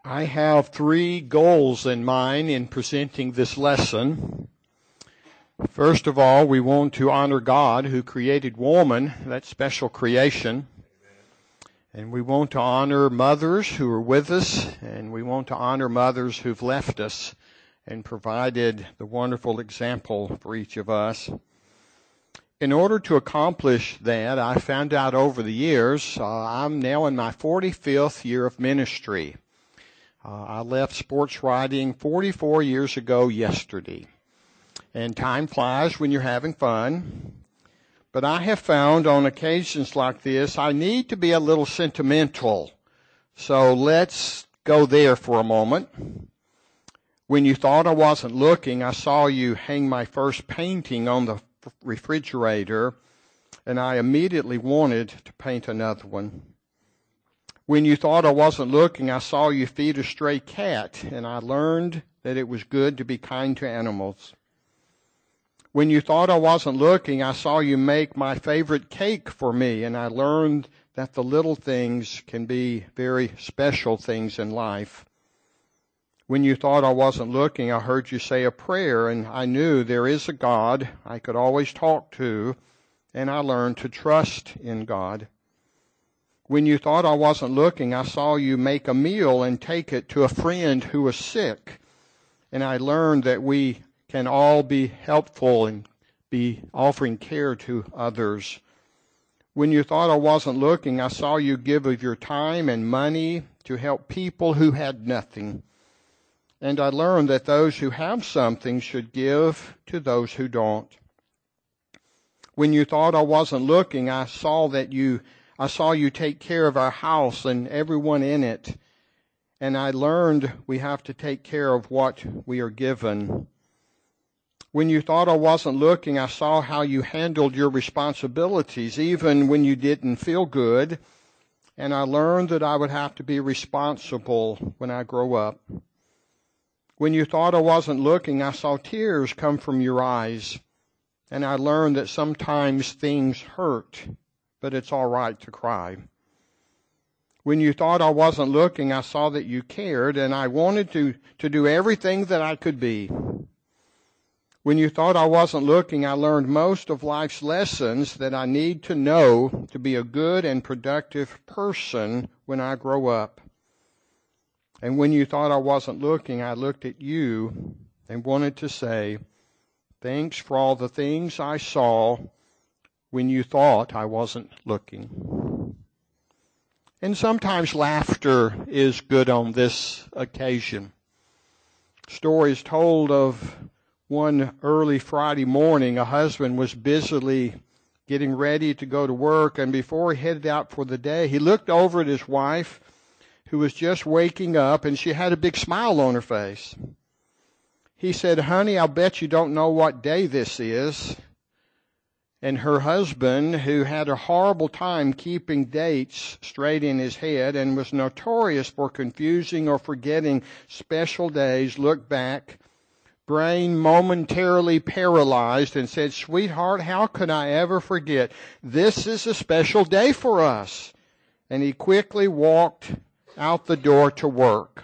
I have three goals in mind in presenting this lesson. First of all, we want to honor God who created woman, that special creation. And we want to honor mothers who are with us, and we want to honor mothers who've left us and provided the wonderful example for each of us. In order to accomplish that, I found out over the years, I'm now in my 45th year of ministry. I left sports writing 44 years ago yesterday. And time flies when you're having fun. But I have found on occasions like this, I need to be a little sentimental. So let's go there for a moment. When you thought I wasn't looking, I saw you hang my first painting on the refrigerator, and I immediately wanted to paint another one. When you thought I wasn't looking, I saw you feed a stray cat, and I learned that it was good to be kind to animals. When you thought I wasn't looking, I saw you make my favorite cake for me, and I learned that the little things can be very special things in life. When you thought I wasn't looking, I heard you say a prayer, and I knew there is a God I could always talk to, and I learned to trust in God. When you thought I wasn't looking, I saw you make a meal and take it to a friend who was sick. And I learned that we can all be helpful and be offering care to others. When you thought I wasn't looking, I saw you give of your time and money to help people who had nothing. And I learned that those who have something should give to those who don't. When you thought I wasn't looking, I saw you take care of our house and everyone in it. And I learned we have to take care of what we are given. When you thought I wasn't looking, I saw how you handled your responsibilities, even when you didn't feel good. And I learned that I would have to be responsible when I grow up. When you thought I wasn't looking, I saw tears come from your eyes. And I learned that sometimes things hurt, but it's all right to cry. When you thought I wasn't looking, I saw that you cared, and I wanted to do everything that I could be. When you thought I wasn't looking, I learned most of life's lessons that I need to know to be a good and productive person when I grow up. And when you thought I wasn't looking, I looked at you and wanted to say, thanks for all the things I saw when you thought I wasn't looking. And sometimes laughter is good on this occasion. Stories told of one early Friday morning, a husband was busily getting ready to go to work, and before he headed out for the day, he looked over at his wife, who was just waking up, and she had a big smile on her face. He said, honey, I'll bet you don't know what day this is. And her husband, who had a horrible time keeping dates straight in his head and was notorious for confusing or forgetting special days, looked back, brain momentarily paralyzed, and said, sweetheart, how could I ever forget? This is a special day for us. And he quickly walked out the door to work.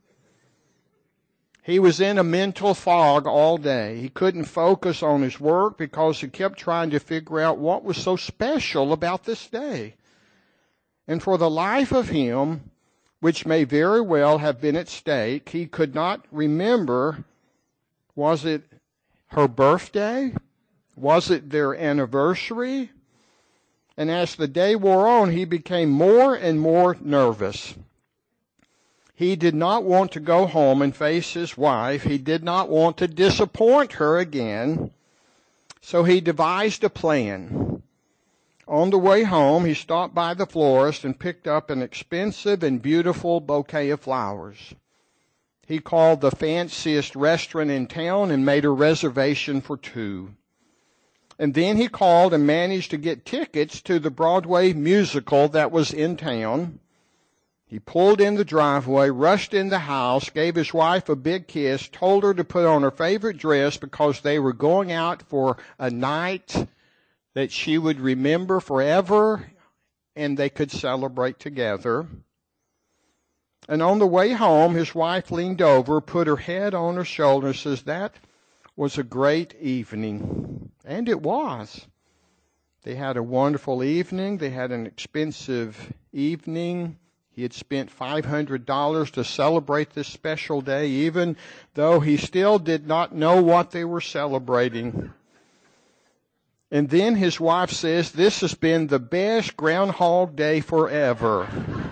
He was in a mental fog all day. He couldn't focus on his work because he kept trying to figure out what was so special about this day. And for the life of him, which may very well have been at stake, he could not remember, was it her birthday? Was it their anniversary? And as the day wore on, he became more and more nervous. He did not want to go home and face his wife. He did not want to disappoint her again. So he devised a plan. On the way home, he stopped by the florist and picked up an expensive and beautiful bouquet of flowers. He called the fanciest restaurant in town and made a reservation for 2. And then he called and managed to get tickets to the Broadway musical that was in town. He pulled in the driveway, rushed in the house, gave his wife a big kiss, told her to put on her favorite dress because they were going out for a night that she would remember forever and they could celebrate together. And on the way home, his wife leaned over, put her head on her shoulder, and says, "That was a great evening." And it was. They had a wonderful evening. They had an expensive evening. He had spent $500 to celebrate this special day, even though he still did not know what they were celebrating. And then his wife says, "This has been the best Groundhog Day forever."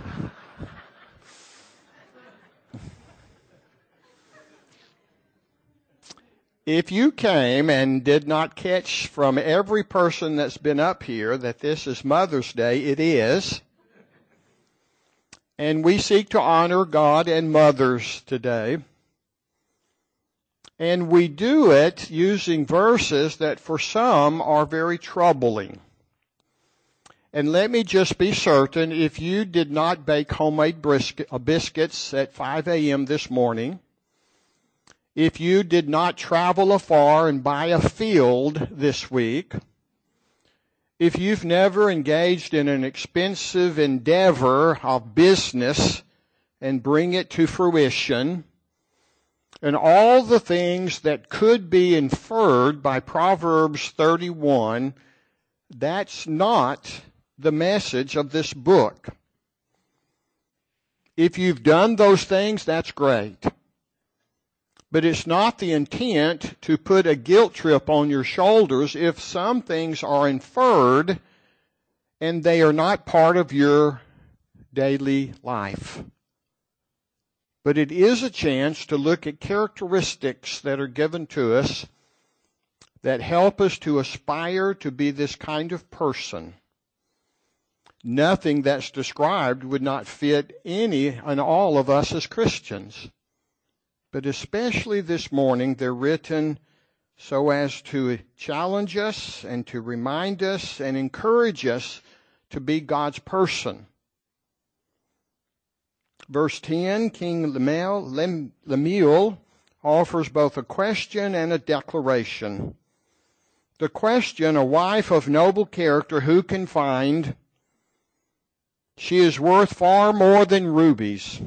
If you came and did not catch from every person that's been up here that this is Mother's Day, it is. And we seek to honor God and mothers today. And we do it using verses that for some are very troubling. And let me just be certain, if you did not bake homemade biscuits at 5 a.m. this morning, if you did not travel afar and buy a field this week, if you've never engaged in an expensive endeavor of business and bring it to fruition, and all the things that could be inferred by Proverbs 31, that's not the message of this book. If you've done those things, that's great. But it's not the intent to put a guilt trip on your shoulders if some things are inferred and they are not part of your daily life. But it is a chance to look at characteristics that are given to us that help us to aspire to be this kind of person. Nothing that's described would not fit any and all of us as Christians. But especially this morning, they're written so as to challenge us and to remind us and encourage us to be God's person. Verse 10, King Lemuel offers both a question and a declaration. The question, a wife of noble character who can find? She is worth far more than rubies.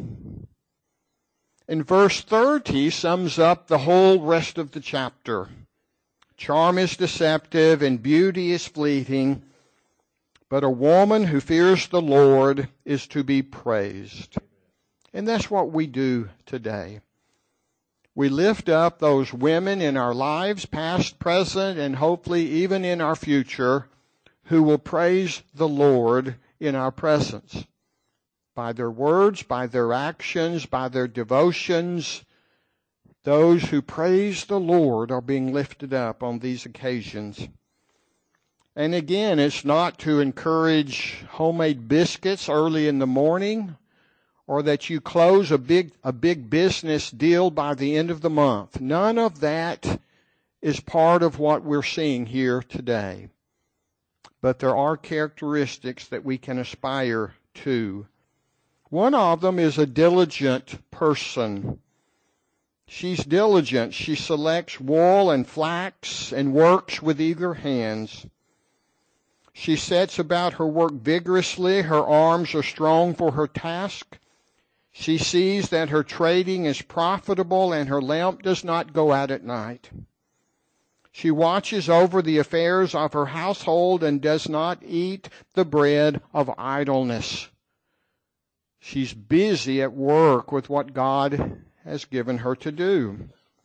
And verse 30 sums up the whole rest of the chapter. Charm is deceptive and beauty is fleeting, but a woman who fears the Lord is to be praised. And that's what we do today. We lift up those women in our lives, past, present, and hopefully even in our future, who will praise the Lord in our presence. By their words, by their actions, by their devotions, those who praise the Lord are being lifted up on these occasions. And again, it's not to encourage homemade biscuits early in the morning or that you close a big business deal by the end of the month. None of that is part of what we're seeing here today. But there are characteristics that we can aspire to. One of them is a diligent person. She's diligent. She selects wool and flax and works with eager hands. She sets about her work vigorously. Her arms are strong for her task. She sees that her trading is profitable and her lamp does not go out at night. She watches over the affairs of her household and does not eat the bread of idleness. She's busy at work with what God has given her to do.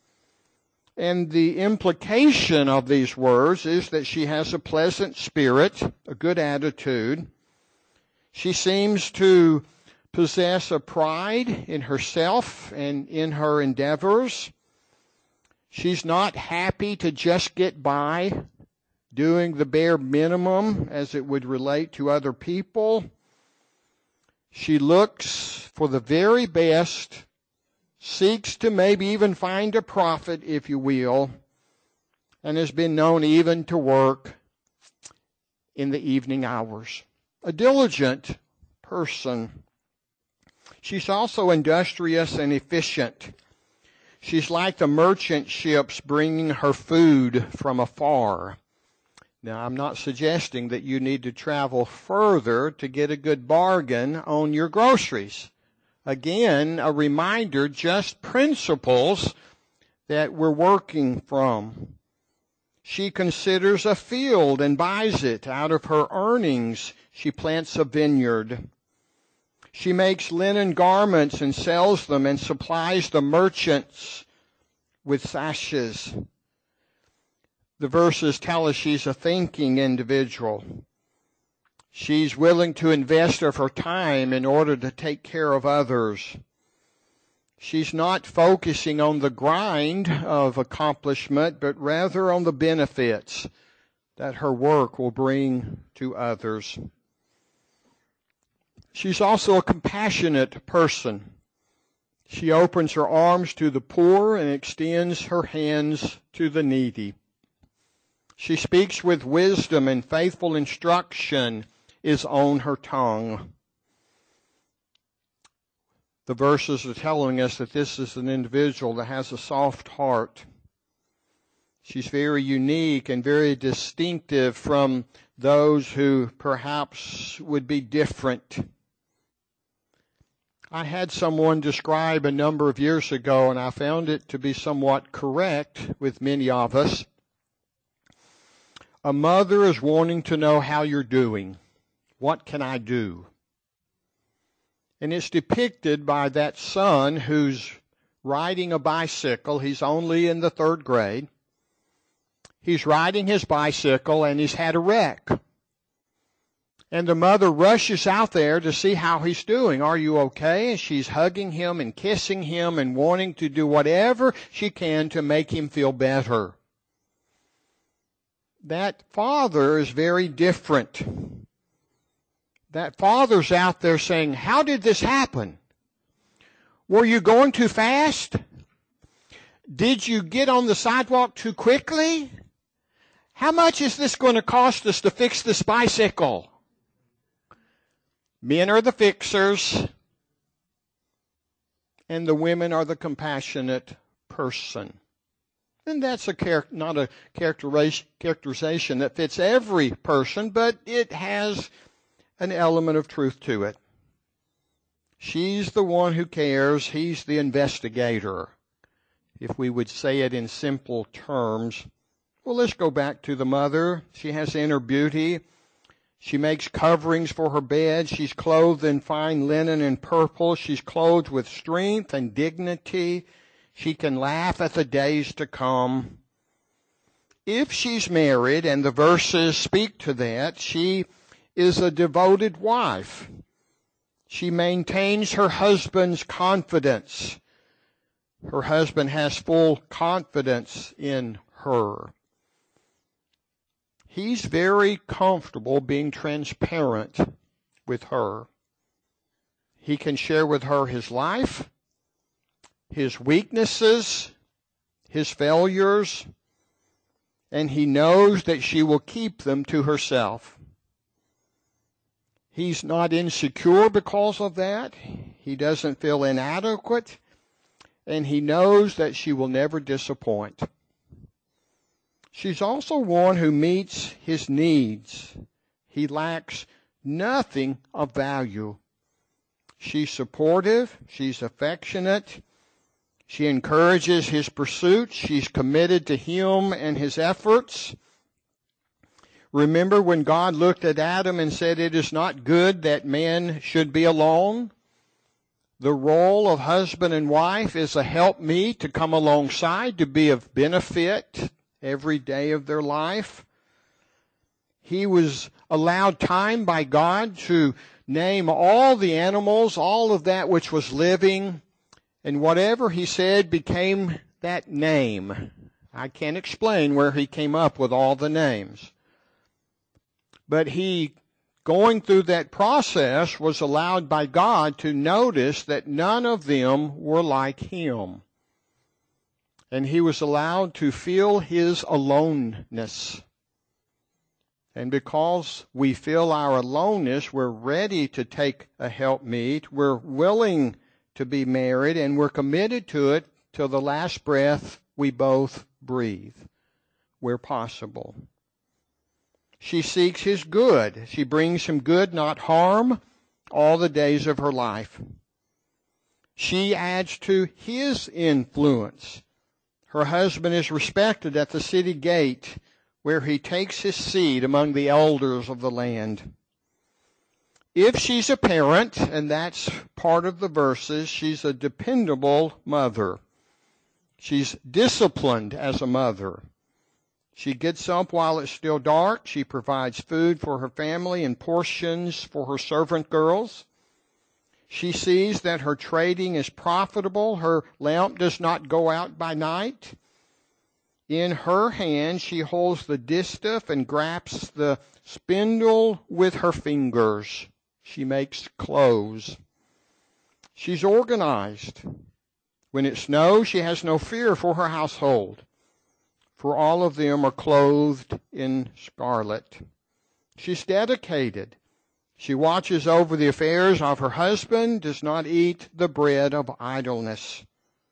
And the implication of these words is that she has a pleasant spirit, a good attitude. She seems to possess a pride in herself and in her endeavors. She's not happy to just get by doing the bare minimum as it would relate to other people. She looks for the very best, seeks to maybe even find a profit, if you will, and has been known even to work in the evening hours. A diligent person. She's also industrious and efficient. She's like the merchant ships bringing her food from afar. Now, I'm not suggesting that you need to travel further to get a good bargain on your groceries. Again, a reminder, just principles that we're working from. She considers a field and buys it. Out of her earnings, she plants a vineyard. She makes linen garments and sells them and supplies the merchants with sashes. The verses tell us she's a thinking individual. She's willing to invest of her time in order to take care of others. She's not focusing on the grind of accomplishment, but rather on the benefits that her work will bring to others. She's also a compassionate person. She opens her arms to the poor and extends her hands to the needy. She speaks with wisdom, and faithful instruction is on her tongue. The verses are telling us that this is an individual that has a soft heart. She's very unique and very distinctive from those who perhaps would be different. I had someone describe a number of years ago, and I found it to be somewhat correct with many of us. A mother is wanting to know how you're doing. What can I do? And it's depicted by that son who's riding a bicycle. He's only in the 3rd grade. He's riding his bicycle and he's had a wreck. And the mother rushes out there to see how he's doing. Are you okay? And she's hugging him and kissing him and wanting to do whatever she can to make him feel better. That father is very different. That father's out there saying, how did this happen? Were you going too fast? Did you get on the sidewalk too quickly? How much is this going to cost us to fix this bicycle? Men are the fixers, and the women are the compassionate person. And that's not a characterization that fits every person, but it has an element of truth to it. She's the one who cares. He's the investigator, if we would say it in simple terms. Well, let's go back to the mother. She has inner beauty. She makes coverings for her bed. She's clothed in fine linen and purple. She's clothed with strength and dignity. She can laugh at the days to come. If she's married, and the verses speak to that, she is a devoted wife. She maintains her husband's confidence. Her husband has full confidence in her. He's very comfortable being transparent with her. He can share with her his life, his weaknesses, his failures, and he knows that she will keep them to herself. He's not insecure because of that. He doesn't feel inadequate, and he knows that she will never disappoint. She's also one who meets his needs. He lacks nothing of value. She's supportive. She's affectionate. She encourages his pursuits. She's committed to him and his efforts. Remember when God looked at Adam and said, it is not good that man should be alone? The role of husband and wife is a helpmeet to come alongside, to be of benefit every day of their life. He was allowed time by God to name all the animals, all of that which was living, and whatever he said became that name. I can't explain where he came up with all the names. But he, going through that process, was allowed by God to notice that none of them were like him. And he was allowed to feel his aloneness. And because we feel our aloneness, we're ready to take a helpmeet. We're willing to be married, and we're committed to it till the last breath we both breathe, where possible. She seeks his good. She brings him good, not harm, all the days of her life. She adds to his influence. Her husband is respected at the city gate, where he takes his seat among the elders of the land. If she's a parent, and that's part of the verses, she's a dependable mother. She's disciplined as a mother. She gets up while it's still dark. She provides food for her family and portions for her servant girls. She sees that her trading is profitable. Her lamp does not go out by night. In her hand she holds the distaff and grasps the spindle with her fingers. She makes clothes. She's organized. When it snows, she has no fear for her household, for all of them are clothed in scarlet. She's dedicated. She watches over the affairs of her husband, does not eat the bread of idleness.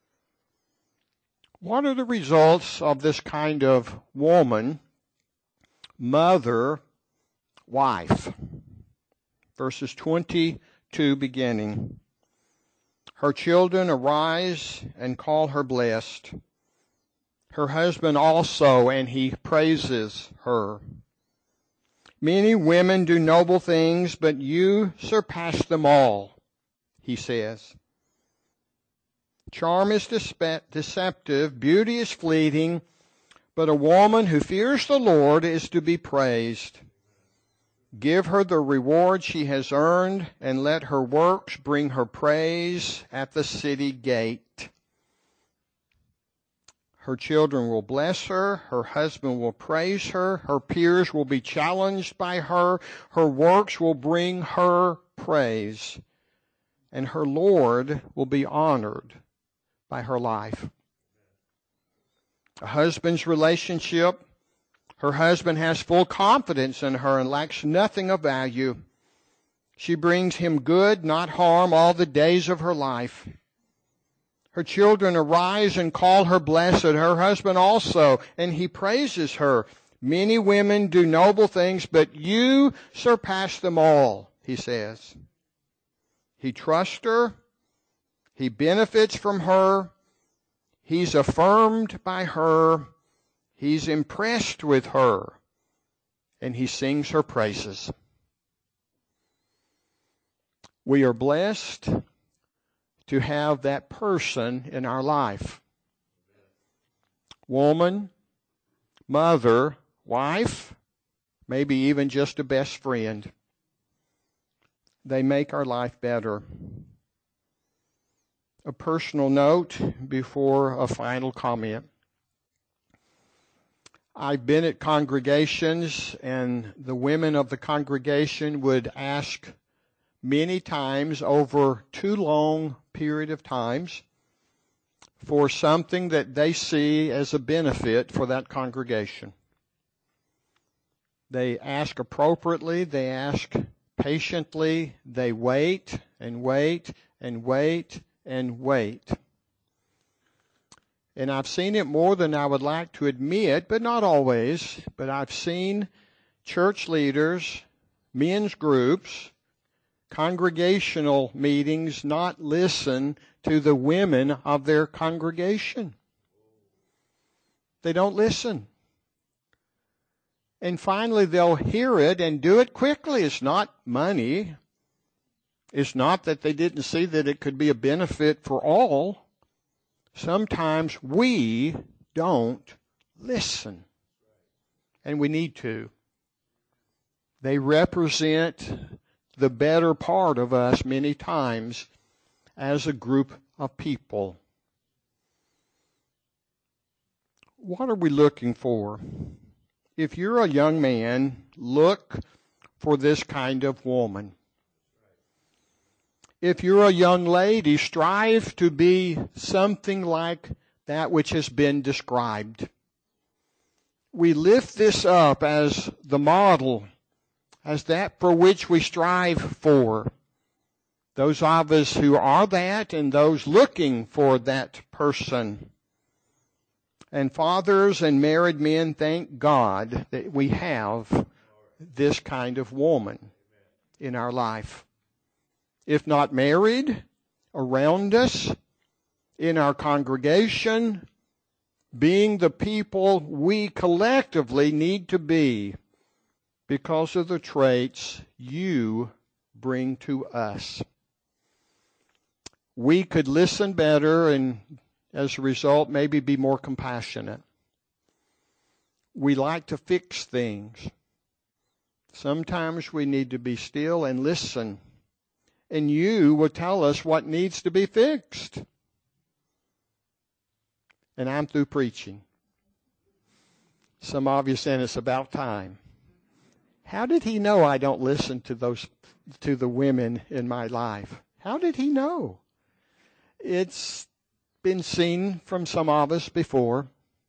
What are the results of this kind of woman, mother, wife? Verses 22 beginning. Her children arise and call her blessed. Her husband also, and he praises her. Many women do noble things, but you surpass them all, he says. Charm is deceptive, beauty is fleeting, but a woman who fears the Lord is to be praised. Give her the reward she has earned, and let her works bring her praise at the city gate. Her children will bless her, her husband will praise her, her peers will be challenged by her, her works will bring her praise, and her Lord will be honored by her life. A husband's relationship, her husband has full confidence in her and lacks nothing of value. She brings him good, not harm, all the days of her life. Her children arise and call her blessed, her husband also, and he praises her. Many women do noble things, but you surpass them all, he says. He trusts her. He benefits from her. He's affirmed by her. He's impressed with her. And he sings her praises. We are blessed to have that person in our life. Woman, mother, wife, maybe even just a best friend. They make our life better. A personal note before a final comment. I've been at congregations, and the women of the congregation would ask many times over too long period of times for something that they see as a benefit for that congregation. They ask appropriately, they ask patiently, they wait and wait and wait and wait. And I've seen it more than I would like to admit, but not always. But I've seen church leaders, men's groups, congregational meetings not listen to the women of their congregation. They don't listen. And finally they'll hear it and do it quickly. It's not money. It's not that they didn't see that it could be a benefit for all. Sometimes we don't listen. And we need to. They represent the better part of us many times as a group of people. What are we looking for? If you're a young man, look for this kind of woman. If you're a young lady, strive to be something like that which has been described. We lift this up as the model, as that for which we strive for. Those of us who are that and those looking for that person. And fathers and married men, thank God that we have this kind of woman in our life. If not married, around us, in our congregation, being the people we collectively need to be because of the traits you bring to us. We could listen better and, as a result, maybe be more compassionate. We like to fix things. Sometimes we need to be still and listen. And you will tell us what needs to be fixed. And I'm through preaching. Some of you saying it's about time. How did he know I don't listen to the women in my life? How did he know? It's been seen from some of us before.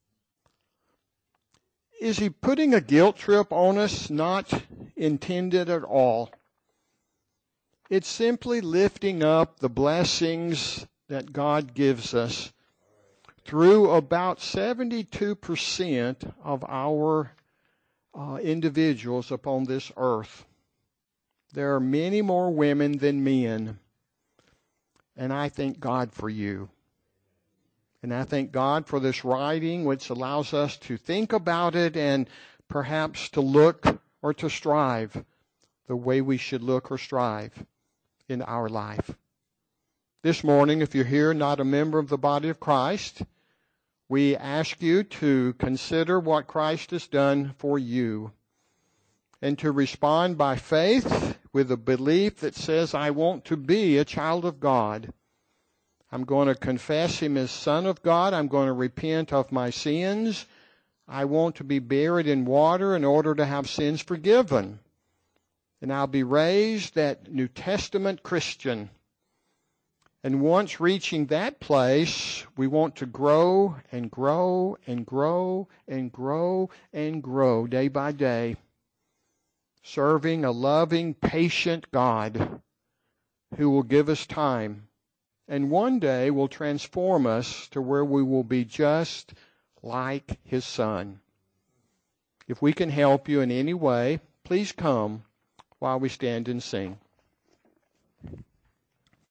Is he putting a guilt trip on us? Not intended at all. It's simply lifting up the blessings that God gives us through about 72% of our individuals upon this earth. There are many more women than men. And I thank God for you. And I thank God for this writing, which allows us to think about it and perhaps to look or to strive the way we should look or strive in our life. This morning, if you're here not a member of the body of Christ, we ask you to consider what Christ has done for you and to respond by faith with a belief that says, I want to be a child of God. I'm going to confess Him as Son of God. I'm going to repent of my sins. I want to be buried in water in order to have sins forgiven. And I'll be raised that New Testament Christian. And once reaching that place, we want to grow and grow and grow and grow and grow day by day, serving a loving, patient God who will give us time and one day will transform us to where we will be just like His Son. If we can help you in any way, please come while we stand and sing.